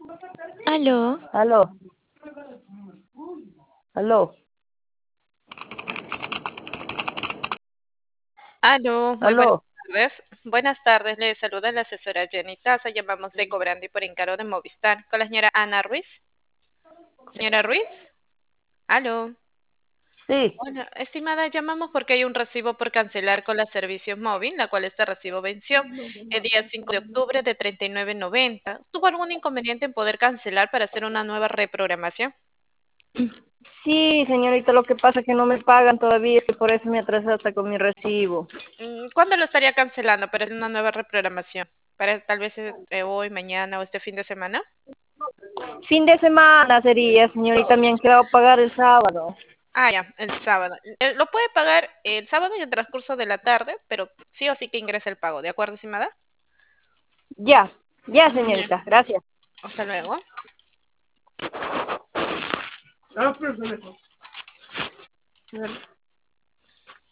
Aló, Aló, aló, Aló, muy buenas aló. tardes. Buenas tardes, le saluda la asesora Jenny Taza. Llamamos de Cobrando y por encargo de Movistar con la señora Ana Ruiz. Señora Ruiz, aló. Sí, Hola, estimada, llamamos porque hay un recibo por cancelar con la servicios móvil, la cual este recibo venció el día 5 de octubre de 39.90. ¿Tuvo algún inconveniente en poder cancelar para hacer una nueva reprogramación? sí, señorita, lo que pasa es que no me pagan todavía, es que por eso me atrasé hasta con mi recibo. ¿Cuándo lo estaría cancelando para hacer una nueva reprogramación? ¿Para tal vez hoy, mañana o este fin de semana? Fin de semana sería, señorita, me han quedado pagar el sábado. Ah, ya, el sábado. Lo puede pagar el sábado en el transcurso de la tarde, pero sí o sí que ingrese el pago, ¿de acuerdo, estimada? Ya, ya, Ya. señorita, gracias. Hasta luego.